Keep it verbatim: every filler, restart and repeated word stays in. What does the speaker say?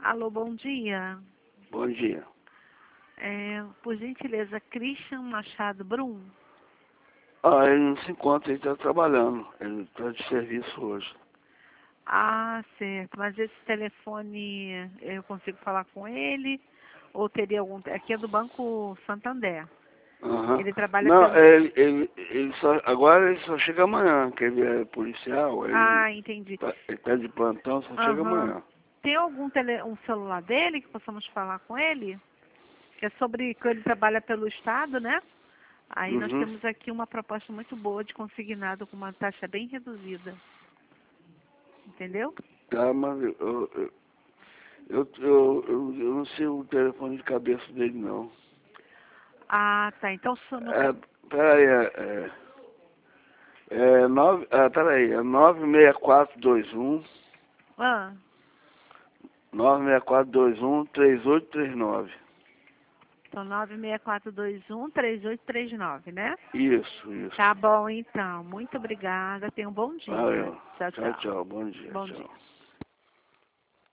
Alô, bom dia. Bom dia. É, por gentileza, Christian Machado Brum? Ah, ele não se encontra, ele está trabalhando. Ele está de serviço hoje. Ah, certo. Mas esse telefone, eu consigo falar com ele? Ou teria algum... Aqui é do Banco Santander. Aham. Ele trabalha Não, pelo... ele, ele, ele só, agora ele só chega amanhã, que ele é policial, ele Ah, entendi. tá, ele tá de plantão, só chega Aham. amanhã. Tem algum tele... um celular dele que possamos falar com ele? Que é sobre que ele trabalha pelo Estado, né? Aí nós Uhum. temos aqui uma proposta muito boa de consignado com uma taxa bem reduzida. Entendeu? Tá, mas eu, eu, eu, eu, eu, eu- eu não sei o telefone de cabeça dele, não. Ah, tá. Então, se no É, caso... peraí, é, é, é nove, ah, peraí, é nove seis quatro dois um, Ah, nove seis quatro dois um, três oito três nove. então nove seis quatro dois um, três oito três nove, né? Isso, isso. Tá bom, então. Muito obrigada. Tenha um bom dia. Valeu. Tchau, Tchau, tchau. tchau. Bom dia. Bom Tchau. dia.